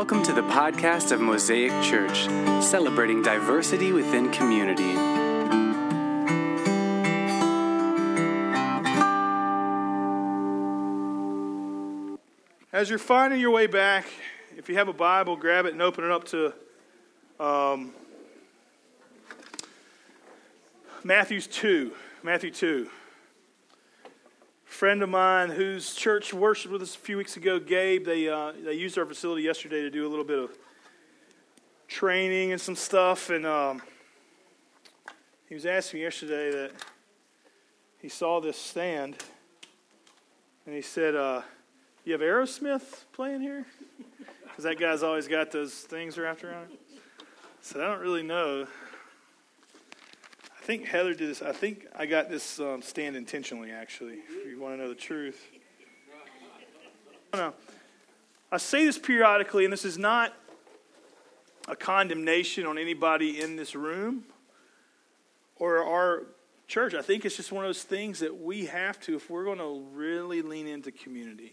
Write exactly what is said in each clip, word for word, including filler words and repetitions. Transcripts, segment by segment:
Welcome to the podcast of Mosaic Church, celebrating diversity within community. As you're finding your way back, if you have a Bible, grab it and open it up to um, Matthew two. Matthew two. A friend of mine whose church worshiped with us a few weeks ago, Gabe, they uh, they used our facility yesterday to do a little bit of training and some stuff, and um, he was asking me yesterday that he saw this stand, and he said, uh, "You have Aerosmith playing here?" Because that guy's always got those things wrapped around it. I said, "I don't really know. I think Heather did this. I think I got this um, stand intentionally, actually, if you want to know the truth." No, I say this periodically, and this is not a condemnation on anybody in this room or our church. I think it's just one of those things that we have to, if we're going to really lean into community,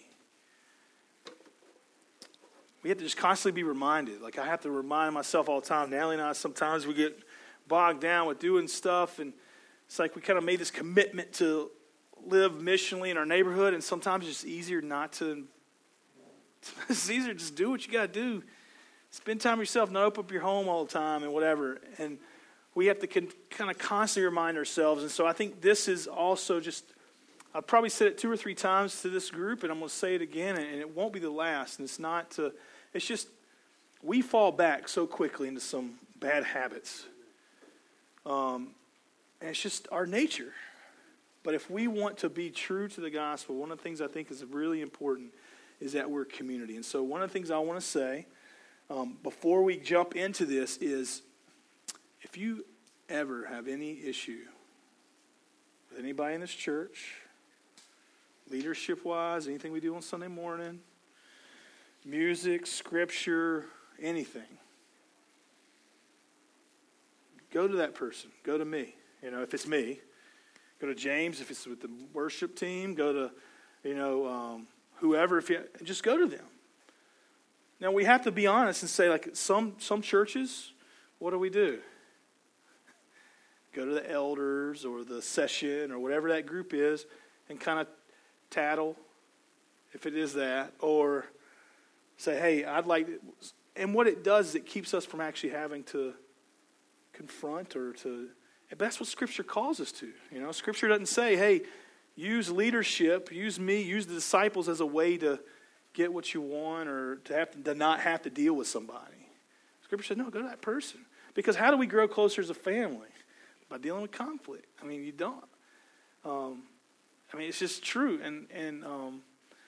we have to just constantly be reminded. Like, I have to remind myself all the time. Natalie and I, sometimes we get bogged down with doing stuff, and it's like we kind of made this commitment to live missionally in our neighborhood, and sometimes it's just easier not to. It's easier to just do what you got to do. Spend time with yourself, not open up your home all the time and whatever. And we have to con- kind of constantly remind ourselves. And so I think this is also just, I've probably said it two or three times to this group, and I'm going to say it again, and it won't be the last. And it's not to, it's just, we fall back so quickly into some bad habits. Um, and it's just our nature. But if we want to be true to the gospel, one of the things I think is really important is that we're a community. And so one of the things I want to say um, before we jump into this is, if you ever have any issue with anybody in this church, leadership-wise, anything we do on Sunday morning, music, scripture, anything, go to that person. Go to me. You know, if it's me, go to James. If it's with the worship team, go to, you know, um, whoever. If you just go to them. Now we have to be honest and say, like some some churches, what do we do? Go to the elders or the session or whatever that group is, and kind of tattle, if it is that, or say, hey, I'd like. To, and what it does is it keeps us from actually having to confront or to, but that's what Scripture calls us to. You know, Scripture doesn't say, hey, use leadership, use me, use the disciples as a way to get what you want or to have to, to not have to deal with somebody. Scripture says, no, go to that person. Because how do we grow closer as a family? By dealing with conflict. I mean, you don't. Um, I mean, it's just true. And, and um,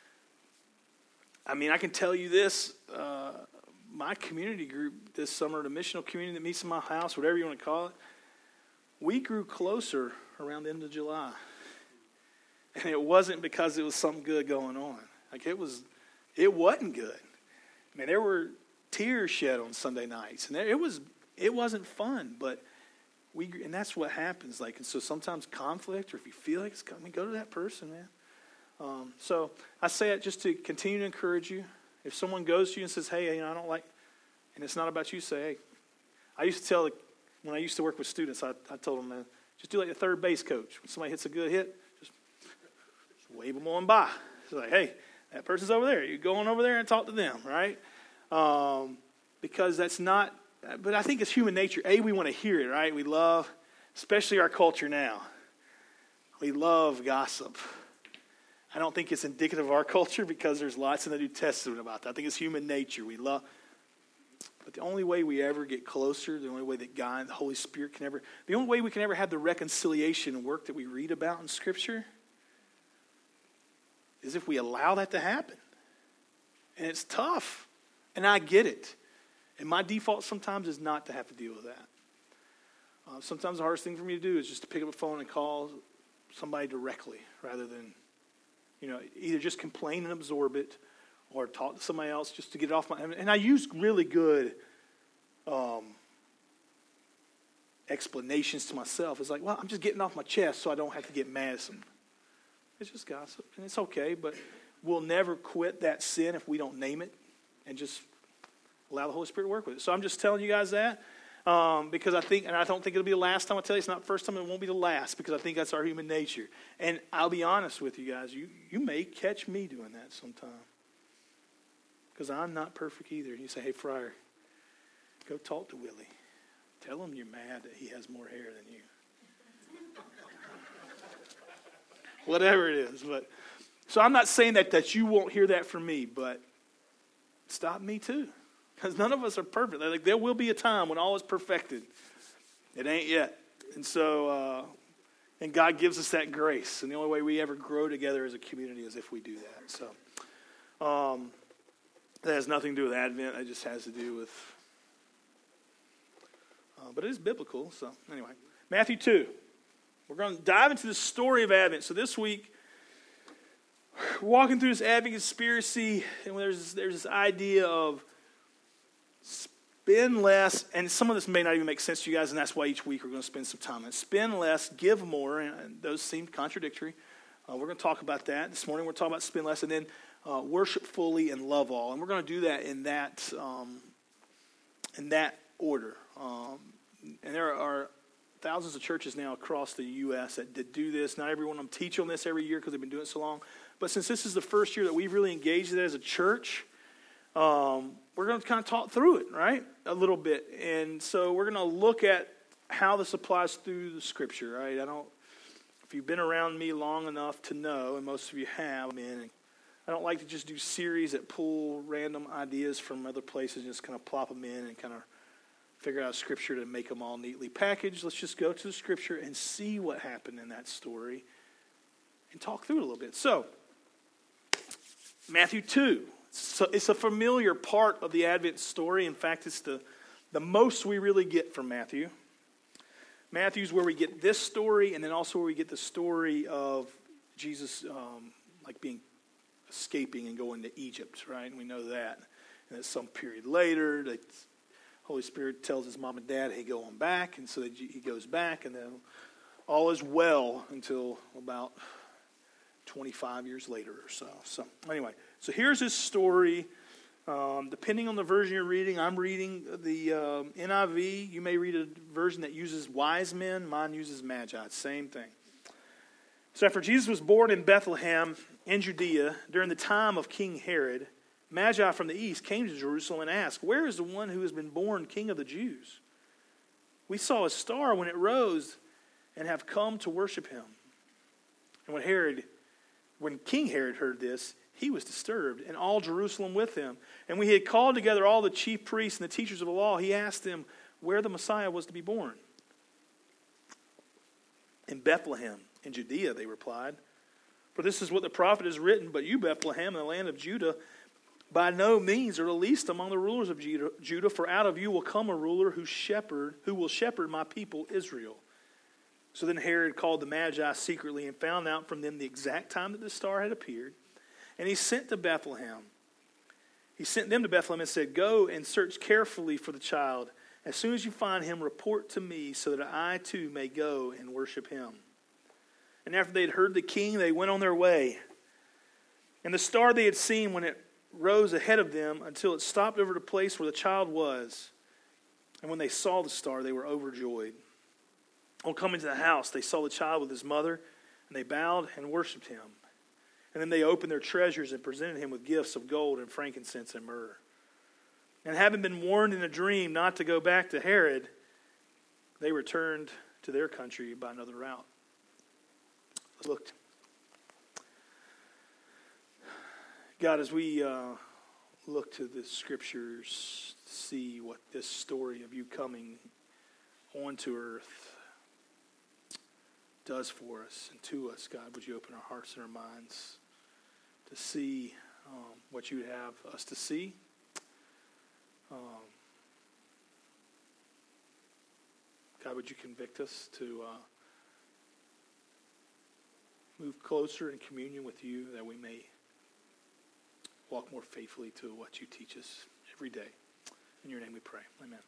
I mean, I can tell you this, uh, my community group this summer, the missional community that meets in my house, whatever you want to call it, we grew closer around the end of July. And it wasn't because it was something good going on. Like it was, it wasn't good. I mean, there were tears shed on Sunday nights, and there, it was, it wasn't fun. But we, and that's what happens. Like, and so sometimes conflict, or if you feel like it's coming, go to that person, man. Um, so I say it just to continue to encourage you. If someone goes to you and says, "Hey, you know, I don't like," and it's not about you, say, "Hey." I used to tell, the, when I used to work with students, I, I told them, man, just do like the third base coach. When somebody hits a good hit, just, just wave them on by. It's like, hey, that person's over there. You go on over there and talk to them, right? Um, because that's not. But I think it's human nature. A, we want to hear it, right? We love, especially our culture now. We love gossip. I don't think it's indicative of our culture because there's lots in the New Testament about that. I think it's human nature. We love, but the only way we ever get closer, the only way that God, the Holy Spirit can ever, the only way we can ever have the reconciliation work that we read about in Scripture is if we allow that to happen. And it's tough. And I get it. And my default sometimes is not to have to deal with that. Uh, sometimes the hardest thing for me to do is just to pick up a phone and call somebody directly rather than, you know, either just complain and absorb it or talk to somebody else just to get it off my... And I use really good um, explanations to myself. It's like, well, I'm just getting off my chest so I don't have to get mad at someone. It's just gossip, and it's okay, but we'll never quit that sin if we don't name it and just allow the Holy Spirit to work with it. So I'm just telling you guys that um, because I think, and I don't think it'll be the last time I tell you. It's not the first time. It won't be the last because I think that's our human nature. And I'll be honest with you guys. You you may catch me doing that sometime because I'm not perfect either. And you say, hey, Friar, go talk to Willie. Tell him you're mad that he has more hair than you. Whatever it is. But so I'm not saying that, that you won't hear that from me, but stop me too. Because none of us are perfect. Like, there will be a time when all is perfected. It ain't yet. And so, uh, and God gives us that grace. And the only way we ever grow together as a community is if we do that. So um, that has nothing to do with Advent. It just has to do with, uh, but it is biblical. So anyway, Matthew two. We're going to dive into the story of Advent. So this week, we're walking through this Advent conspiracy, and there's there's this idea of spend less, and some of this may not even make sense to you guys, and that's why each week we're going to spend some time on it. Spend less, give more, and those seem contradictory. Uh, we're going to talk about that. This morning we're talking about spend less, and then uh, worship fully and love all. And we're going to do that in that um, in that order. Um, and there are thousands of churches now across the U S that, that do this. Not every one of them teach on this every year because they've been doing it so long. But since this is the first year that we've really engaged in it as a church, um, we're going to kind of talk through it, right, a little bit. And so we're going to look at how this applies through the Scripture, right? I don't, if you've been around me long enough to know, and most of you have, I mean, I don't like to just do series that pull random ideas from other places and just kind of plop them in and kind of figure out Scripture to make them all neatly packaged. Let's just go to the Scripture and see what happened in that story and talk through it a little bit. So, Matthew two. So it's a familiar part of the Advent story. In fact, it's the, the most we really get from Matthew. Matthew's where we get this story, and then also where we get the story of Jesus um, like being escaping and going to Egypt, right? And we know that. And at some period later, the Holy Spirit tells his mom and dad, hey, go on back. And so he goes back, and then all is well until about twenty-five years later or so. So anyway, so here's his story. Um, depending on the version you're reading, I'm reading the um, N I V. You may read a version that uses wise men. Mine uses magi. Same thing. So after Jesus was born in Bethlehem in Judea during the time of King Herod, Magi from the east came to Jerusalem and asked, where is the one who has been born King of the Jews? We saw a star when it rose and have come to worship him. And when Herod, when King Herod heard this, he was disturbed, and all Jerusalem with him. And when he had called together all the chief priests and the teachers of the law, he asked them where the Messiah was to be born. In Bethlehem, in Judea, they replied. For this is what the prophet has written, but you, Bethlehem, in the land of Judah, by no means are the least among the rulers of Judah, for out of you will come a ruler who shepherd, who will shepherd my people Israel. So then Herod called the Magi secretly and found out from them the exact time that the star had appeared. And he sent to Bethlehem. He sent them to Bethlehem and said, go and search carefully for the child. As soon as you find him, report to me so that I too may go and worship him. And after they had heard the king, they went on their way. And the star they had seen when it rose ahead of them until it stopped over the place where the child was. And when they saw the star, they were overjoyed. On coming to the house, they saw the child with his mother, and they bowed and worshipped him. And then they opened their treasures and presented him with gifts of gold and frankincense and myrrh. And having been warned in a dream not to go back to Herod, they returned to their country by another route. Let's look. God, as we uh, look to the scriptures, see what this story of you coming onto earth does for us and to us, God, would you open our hearts and our minds to see um, what you would have us to see. Um, God, would you convict us to uh, move closer in communion with you, that we may walk more faithfully to what you teach us every day. In your name we pray. Amen.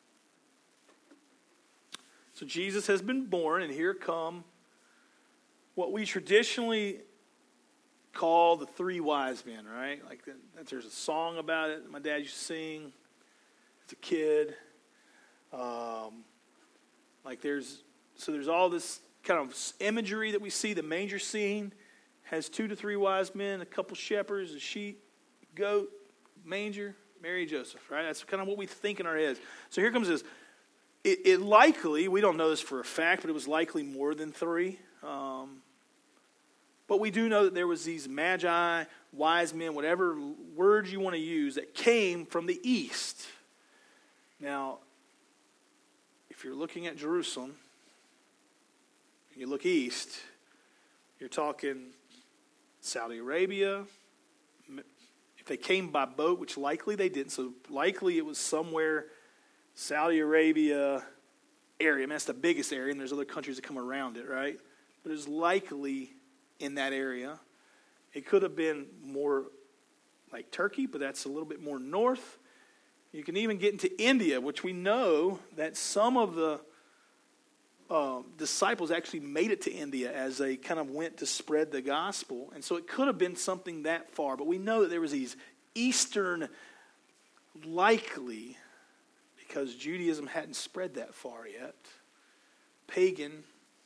So Jesus has been born, and here come what we traditionally call the three wise men, right? Like that, that there's a song about it my dad used to sing. just a kid. Um, like there's, so there's all this kind of imagery that we see. The manger scene has two to three wise men, a couple shepherds, a sheep, goat, manger, Mary, Joseph, right? That's kind of what we think in our heads. So here comes this. It, it likely, we don't know this for a fact, but it was likely more than three. Um, but we do know that there was these magi, wise men, whatever words you want to use, that came from the east. Now, if you're looking at Jerusalem, and you look east, you're talking Saudi Arabia. If they came by boat, which likely they didn't, so likely it was somewhere Saudi Arabia area. I mean, that's the biggest area, and there's other countries that come around it, right? But it's likely in that area. It could have been more like Turkey, but that's a little bit more north. You can even get into India, which we know that some of the uh, disciples actually made it to India as they kind of went to spread the gospel. And so it could have been something that far. But we know that there was these eastern, likely, because Judaism hadn't spread that far yet, pagan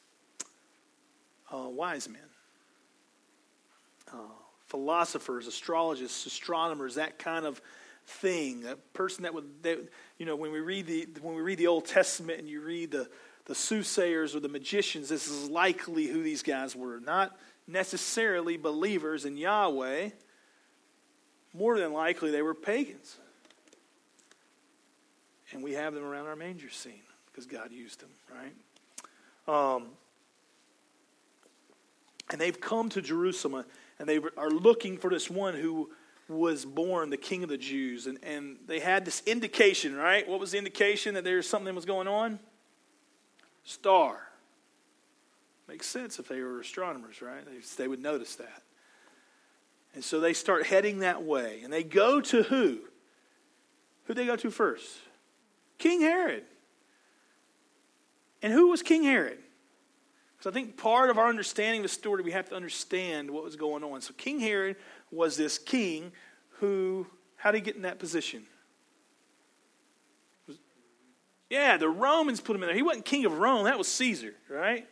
uh, wise men. Uh, philosophers, astrologists, astronomers, that kind of thing. A person that would, they, you know, when we read the when we read the Old Testament and you read the the soothsayers or the magicians, this is likely who these guys were. Not necessarily believers in Yahweh. More than likely, they were pagans, and we have them around our manger scene because God used them, right? Um, and they've come to Jerusalem, and they are looking for this one who was born the King of the Jews. And, and they had this indication, right? What was the indication that there was something that was going on? Star. Makes sense if they were astronomers, right? They, they would notice that. And so they start heading that way. And they go to who? Who'd they go to first? King Herod. And who was King Herod? Because I think part of our understanding of the story, we have to understand what was going on. So King Herod was this king who, how did he get in that position? Was, yeah, the Romans put him in there. He wasn't king of Rome. That was Caesar, right?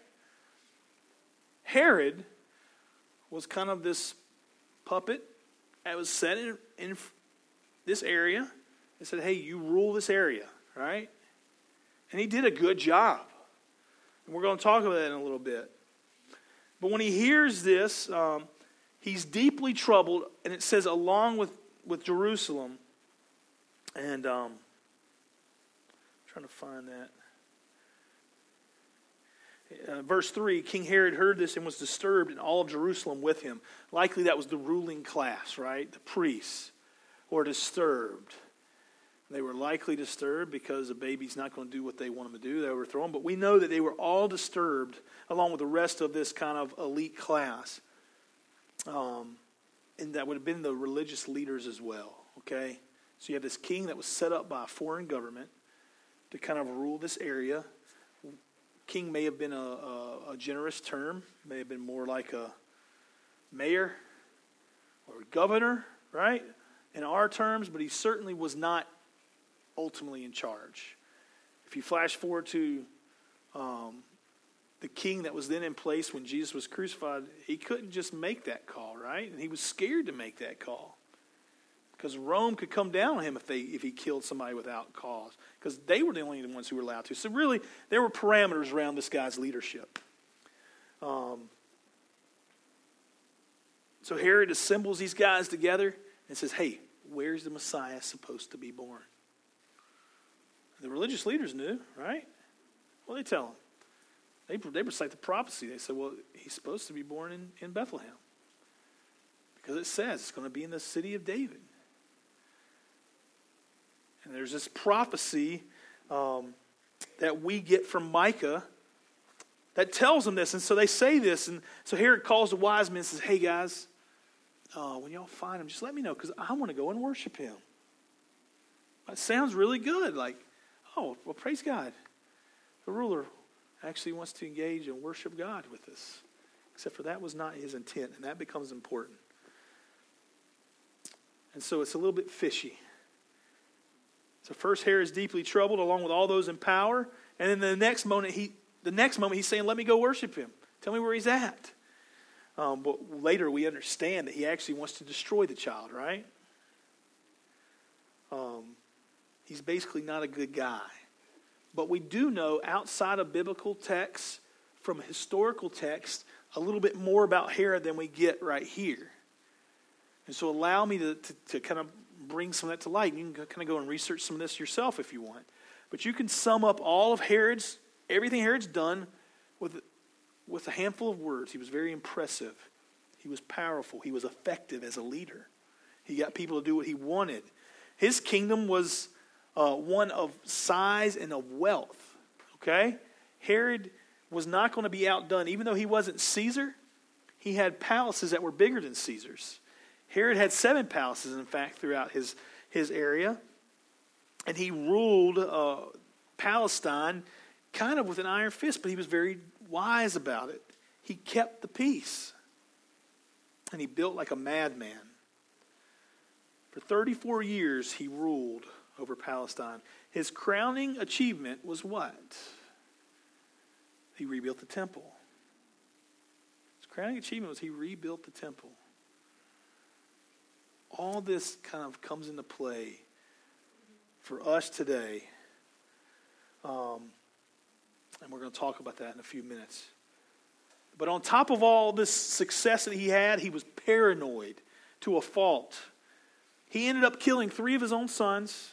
Herod was kind of this puppet that was set in, in this area. They said, hey, you rule this area, right? And he did a good job. And we're going to talk about that in a little bit. But when he hears this, um, he's deeply troubled, and it says along with, with Jerusalem. And um, I'm trying to find that. Uh, verse three, King Herod heard this and was disturbed, and all of Jerusalem with him. Likely that was the ruling class, right? The priests were disturbed. They were likely disturbed because the baby's not going to do what they want him to do. They overthrow him. But we know that they were all disturbed along with the rest of this kind of elite class. Um, and that would have been the religious leaders as well. Okay? So you have this king that was set up by a foreign government to kind of rule this area. King may have been a, a, a generous term. May have been more like a mayor or a governor, right? In our terms, but he certainly was not ultimately in charge. If you flash forward to um, the king that was then in place when Jesus was crucified, he couldn't just make that call, right? And he was scared to make that call because Rome could come down on him if they if he killed somebody without cause, because they were the only ones who were allowed to. So really, there were parameters around this guy's leadership. Um, so Herod assembles these guys together and says, hey, where's the Messiah supposed to be born? The religious leaders knew, right? Well, they tell him. They, they recite the prophecy. They say, well, he's supposed to be born in, in Bethlehem. Because it says it's going to be in the city of David. And there's this prophecy um, that we get from Micah that tells them this. And so they say this. And so Herod calls the wise men and says, hey, guys, uh, when y'all find him, just let me know because I want to go and worship him. That sounds really good. Like, oh, well, praise God. The ruler actually wants to engage and worship God with us. Except for that was not his intent, and that becomes important. And so it's a little bit fishy. So first Herod's deeply troubled along with all those in power. And then the next moment, he, the next moment he's saying, let me go worship him. Tell me where he's at. Um, but later we understand that he actually wants to destroy the child, right? Um, he's basically not a good guy. But we do know outside of biblical texts, from historical texts, a little bit more about Herod than we get right here. And so allow me to, to, to kind of bring some of that to light. You can kind of go and research some of this yourself if you want. But you can sum up all of Herod's, everything Herod's done with, with a handful of words. He was very impressive. He was powerful. He was effective as a leader. He got people to do what he wanted. His kingdom was uh, one of size and of wealth. Okay? Herod was not going to be outdone. Even though he wasn't Caesar, he had palaces that were bigger than Caesar's. Herod had seven palaces, in fact, throughout his, his area. And he ruled uh, Palestine kind of with an iron fist, but he was very wise about it. He kept the peace. And he built like a madman. For thirty-four years, he ruled over Palestine. His crowning achievement was what? He rebuilt the temple. His crowning achievement was he rebuilt the temple. All this kind of comes into play for us today. Um, and we're going to talk about that in a few minutes. But on top of all this success that he had, he was paranoid to a fault. He ended up killing three of his own sons.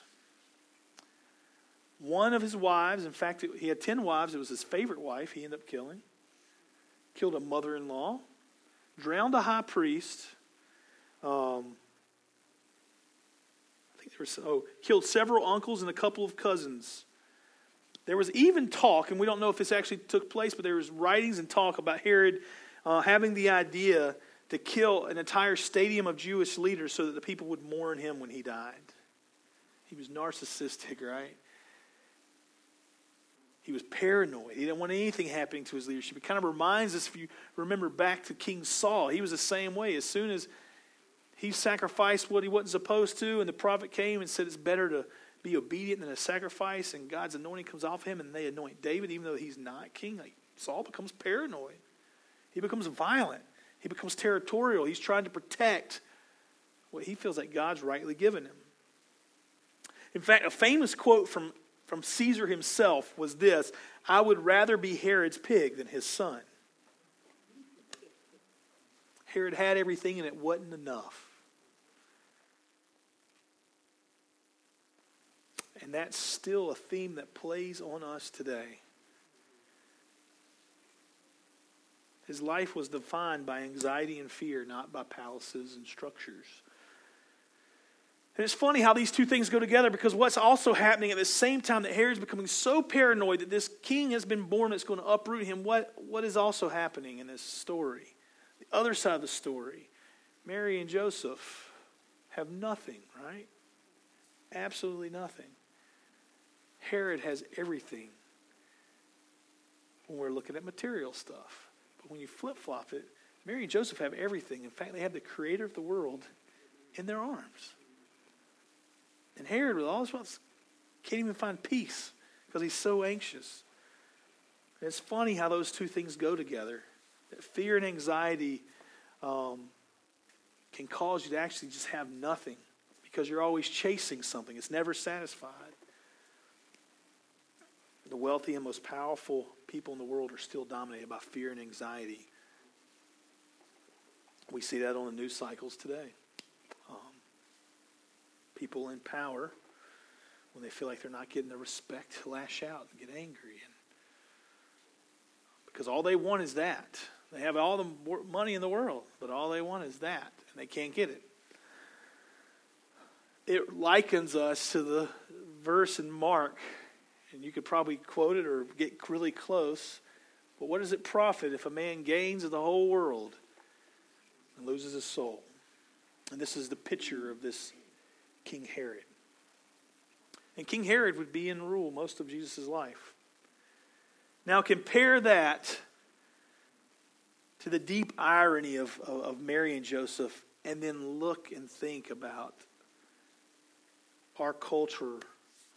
One of his wives, in fact, he had ten wives. It was his favorite wife he ended up killing. Killed a mother-in-law. Drowned a high priest. Um, I think there was, oh, killed several uncles and a couple of cousins. There was even talk, and we don't know if this actually took place, but there was writings and talk about Herod uh, having the idea to kill an entire stadium of Jewish leaders so that the people would mourn him when he died. He was narcissistic, right? He was paranoid. He didn't want anything happening to his leadership. It kind of reminds us, if you remember back to King Saul, he was the same way. As soon as he sacrificed what he wasn't supposed to, and the prophet came and said it's better to be obedient than a sacrifice, and God's anointing comes off him, and they anoint David, even though he's not king. Like, Saul becomes paranoid. He becomes violent. He becomes territorial. He's trying to protect what he feels like God's rightly given him. In fact, a famous quote from, from Caesar himself was this: "I would rather be Herod's pig than his son." Herod had everything and it wasn't enough. And that's still a theme that plays on us today. His life was defined by anxiety and fear, not by palaces and structures. And it's funny how these two things go together, because what's also happening at the same time that Herod's becoming so paranoid that this king has been born that's going to uproot him, what, what is also happening in this story? The other side of the story, Mary and Joseph have nothing, right? Absolutely nothing. Herod has everything when we're looking at material stuff. But when you flip-flop it, Mary and Joseph have everything. In fact, they have the creator of the world in their arms. And Herod, with all his wealth, can't even find peace because he's so anxious. And it's funny how those two things go together. That fear and anxiety um, can cause you to actually just have nothing because you're always chasing something. It's never satisfied. The wealthy and most powerful people in the world are still dominated by fear and anxiety. We see that on the news cycles today. Um, people in power, when they feel like they're not getting the respect, lash out and get angry. And because all they want is that. They have all the money in the world, but all they want is that, and they can't get it. It likens us to the verse in Mark, and you could probably quote it or get really close. But what does it profit if a man gains the whole world and loses his soul? And this is the picture of this King Herod. And King Herod would be in rule most of Jesus' life. Now compare that to the deep irony of, of, of Mary and Joseph, and then look and think about our culture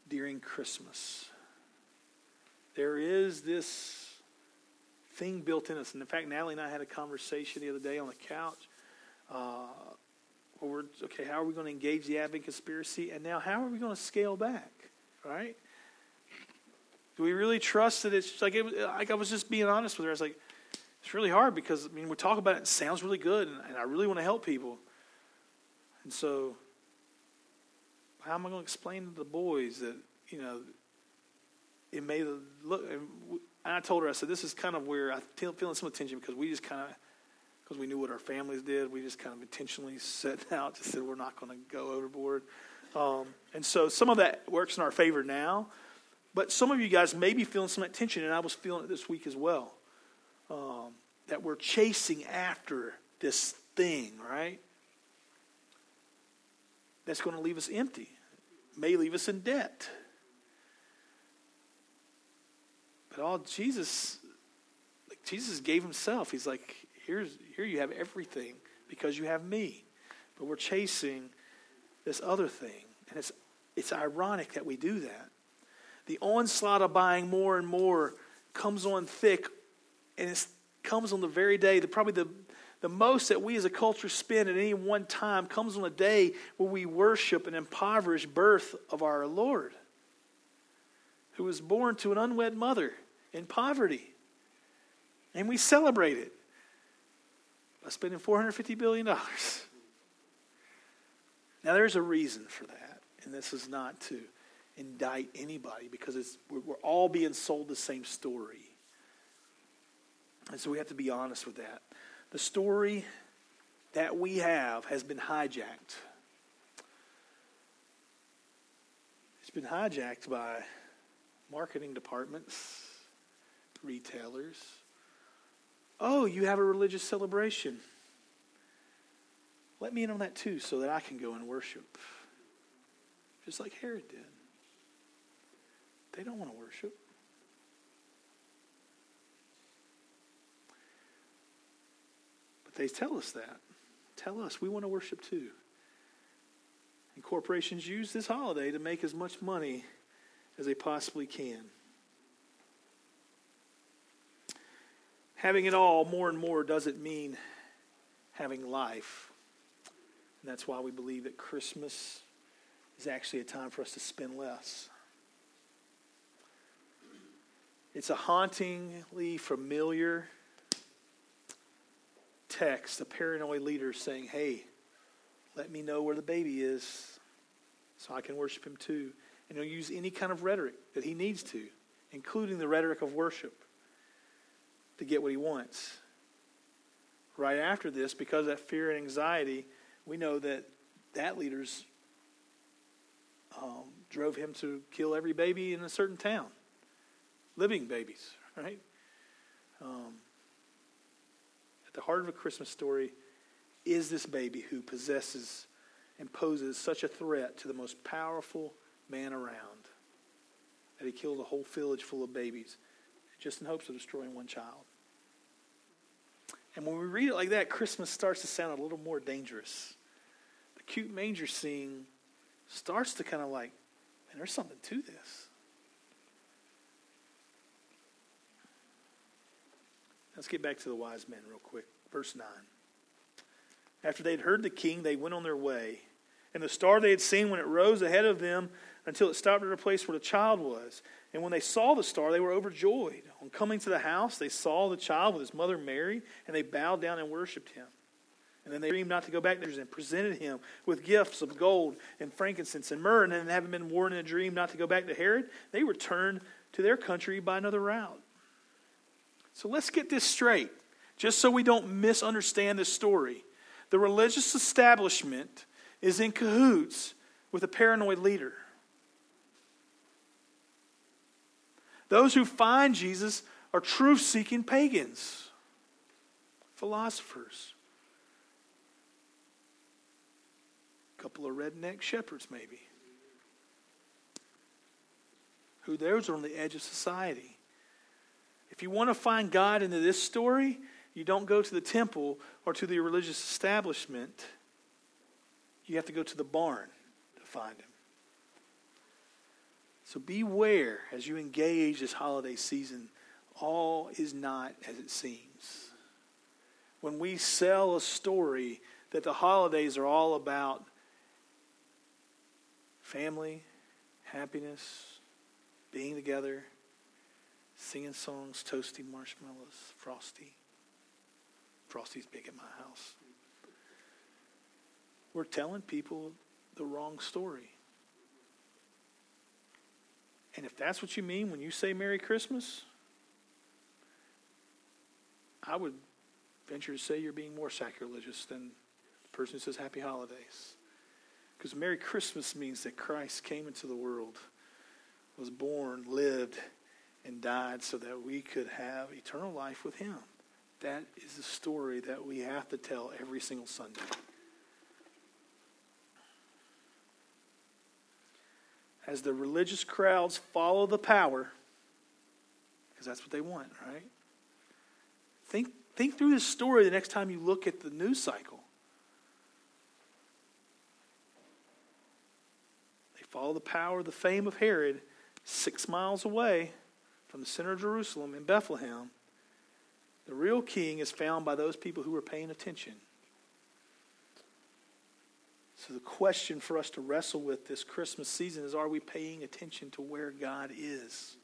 during Christmas. There is this thing built in us. And in fact, Natalie and I had a conversation the other day on the couch. Uh, where we're, okay, how are we going to engage the Advent conspiracy? And now how are we going to scale back, right? Do we really trust that it's like, it, like I was just being honest with her. I was like, it's really hard because, I mean, we talk about it, it sounds really good, and, and I really want to help people. And so, how am I going to explain to the boys that, you know, it may look, and I told her, I said, this is kind of where I'm feeling some tension because we just kind of, because we knew what our families did, we just kind of intentionally set out, just said we're not going to go overboard. Um, and so some of that works in our favor now. But some of you guys may be feeling some tension, and I was feeling it this week as well, um, that we're chasing after this thing, right? That's going to leave us empty, may leave us in debt. But all Jesus, like Jesus gave himself. He's like, here's here you have everything because you have me. But we're chasing this other thing, and it's it's ironic that we do that. The onslaught of buying more and more comes on thick, and it comes on the very day that probably the, the most that we as a culture spend at any one time comes on a day where we worship an impoverished birth of our Lord, who was born to an unwed mother in poverty. And we celebrate it by spending four hundred fifty billion dollars. Now, there's a reason for that, and this is not to indict anybody because it's we're, we're all being sold the same story. And so we have to be honest with that. The story that we have has been hijacked. It's been hijacked by marketing departments, retailers. Oh, you have a religious celebration. Let me in on that too so that I can go and worship. Just like Herod did. They don't want to worship. But they tell us that. Tell us we want to worship too. And corporations use this holiday to make as much money as they possibly can. Having it all more and more doesn't mean having life. And that's why we believe that Christmas is actually a time for us to spend less. It's a hauntingly familiar text, a paranoid leader saying, hey, let me know where the baby is so I can worship him too. And he'll use any kind of rhetoric that he needs to, including the rhetoric of worship, to get what he wants. Right after this, because of that fear and anxiety, we know that that leader's um, drove him to kill every baby in a certain town. Living babies, right? Um, at the heart of a Christmas story is this baby who possesses and poses such a threat to the most powerful man around that he killed a whole village full of babies just in hopes of destroying one child. And when we read it like that, Christmas starts to sound a little more dangerous. The cute manger scene starts to kind of like, man, there's something to this. Let's get back to the wise men real quick. Verse nine. After they'd heard the king, they went on their way. And the star they had seen when it rose ahead of them until it stopped at a place where the child was. And when they saw the star, they were overjoyed. On coming to the house, they saw the child with his mother Mary, and they bowed down and worshipped him. And then they dreamed not to go back there and presented him with gifts of gold and frankincense and myrrh. And then having been warned in a dream not to go back to Herod, they returned to their country by another route. So let's get this straight, just so we don't misunderstand this story. The religious establishment is in cahoots with a paranoid leader. Those who find Jesus are truth-seeking pagans, philosophers, a couple of redneck shepherds maybe, who those are on the edge of society. If you want to find God into this story, you don't go to the temple or to the religious establishment. You have to go to the barn to find him. So beware as you engage this holiday season, all is not as it seems. When we sell a story that the holidays are all about family, happiness, being together, singing songs, toasting marshmallows, Frosty. Frosty's big in my house. We're telling people the wrong story. And if that's what you mean when you say Merry Christmas, I would venture to say you're being more sacrilegious than the person who says Happy Holidays. Because Merry Christmas means that Christ came into the world, was born, lived, and died so that we could have eternal life with him. That is the story that we have to tell every single Sunday. As the religious crowds follow the power, because that's what they want, right? Think, think through this story the next time you look at the news cycle. They follow the power, the fame of Herod, six miles away from the center of Jerusalem in Bethlehem. The real king is found by those people who are paying attention. So the question for us to wrestle with this Christmas season is, are we paying attention to where God is?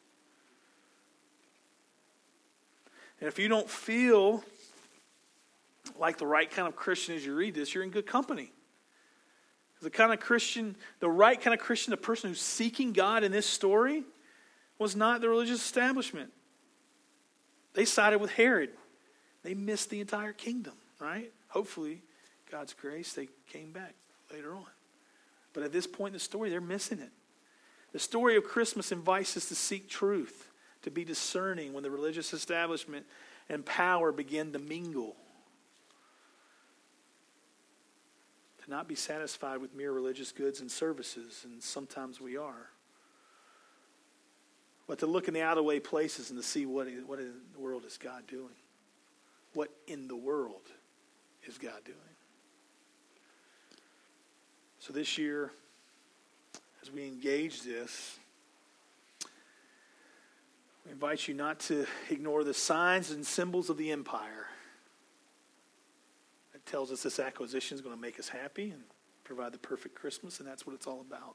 And if you don't feel like the right kind of Christian as you read this, you're in good company. The kind of Christian, the right kind of Christian, the person who's seeking God in this story, was not the religious establishment. They sided with Herod. They missed the entire kingdom, right? Hopefully, God's grace, they came back later on. But at this point in the story, they're missing it. The story of Christmas invites us to seek truth, to be discerning when the religious establishment and power begin to mingle. To not be satisfied with mere religious goods and services, and sometimes we are. But to look in the out of the way places and to see what, what in the world is God doing. What in the world is God doing? So this year, as we engage this, we invite you not to ignore the signs and symbols of the empire. It tells us this acquisition is going to make us happy and provide the perfect Christmas, and that's what it's all about.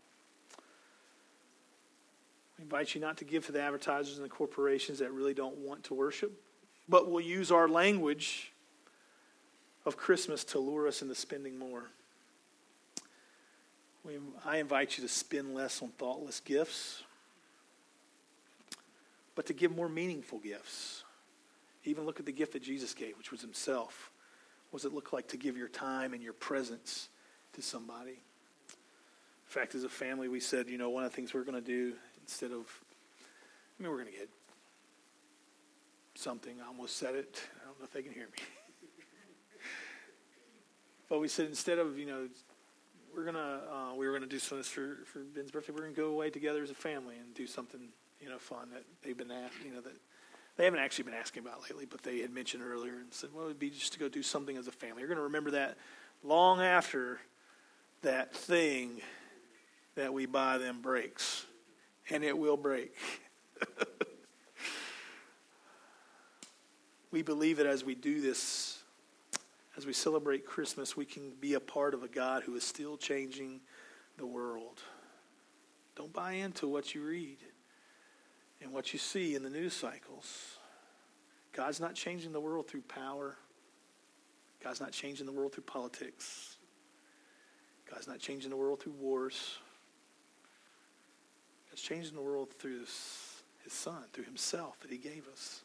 We invite you not to give to the advertisers and the corporations that really don't want to worship, but will use our language of Christmas to lure us into spending more. We, I invite you to spend less on thoughtless gifts, but to give more meaningful gifts. Even look at the gift that Jesus gave, which was himself. What does it look like to give your time and your presence to somebody? In fact, as a family, we said, you know, one of the things we're going to do instead of, I mean, we're going to get something. I almost said it. I don't know if they can hear me. But we said instead of, you know, we're going to, uh, we were going to do something for, for Ben's birthday. We're going to go away together as a family and do something, you know, fun that they've been asking, you know, that they haven't actually been asking about lately, but they had mentioned earlier and said, well, it would be just to go do something as a family. You're going to remember that long after that thing that we buy them breaks. And it will break. We believe that as we do this, as we celebrate Christmas, we can be a part of a God who is still changing the world. Don't buy into what you read and what you see in the news cycles. God's not changing the world through power. God's not changing the world through politics. God's not changing the world through wars. God's changing the world through his, his Son, through himself that he gave us.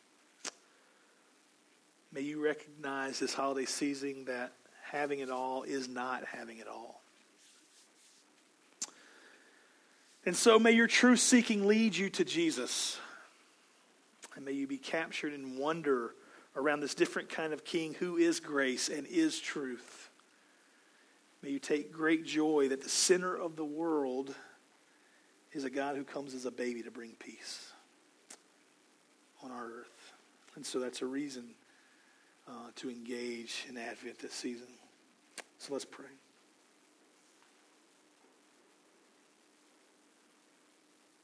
May you recognize this holiday season that having it all is not having it all. And so may your truth seeking lead you to Jesus. And may you be captured in wonder around this different kind of king who is grace and is truth. May you take great joy that the center of the world is a God who comes as a baby to bring peace on our earth. And so that's a reason uh, to engage in Advent this season. So let's pray.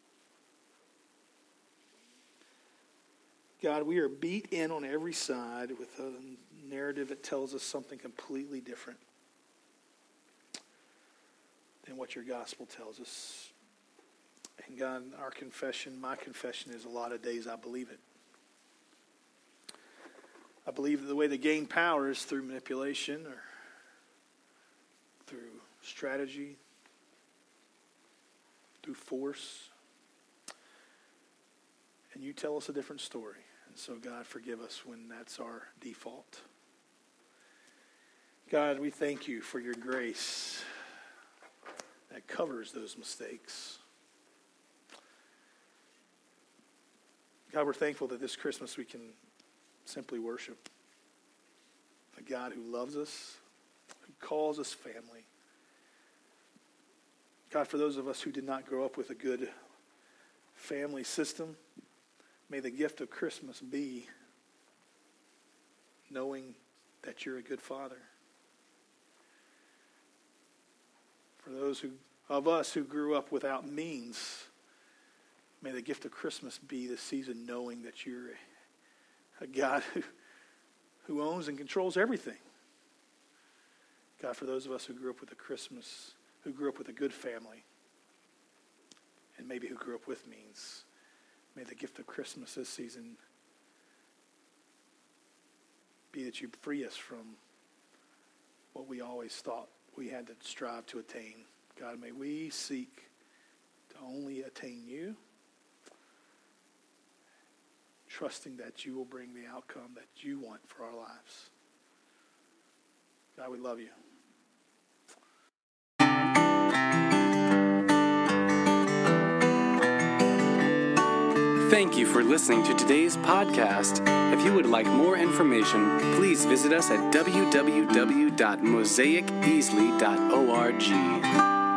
God, we are beat in on every side with a narrative that tells us something completely different than what your gospel tells us. And God, our confession, my confession is a lot of days I believe it. I believe that the way to gain power is through manipulation or through strategy, through force. And you tell us a different story. And so, God, forgive us when that's our default. God, we thank you for your grace that covers those mistakes. God, we're thankful that this Christmas we can simply worship a God who loves us, who calls us family. God, for those of us who did not grow up with a good family system, may the gift of Christmas be knowing that you're a good father. For those who, of us who grew up without means, may the gift of Christmas be the season knowing that you're a, a God who, who owns and controls everything. God, for those of us who grew up with a Christmas, who grew up with a good family, and maybe who grew up with means, may the gift of Christmas this season be that you free us from what we always thought we had to strive to attain. God, may we seek to only attain you, trusting that you will bring the outcome that you want for our lives. God, we love you. Thank you for listening to today's podcast. If you would like more information, please visit us at w w w dot mosaic easley dot org.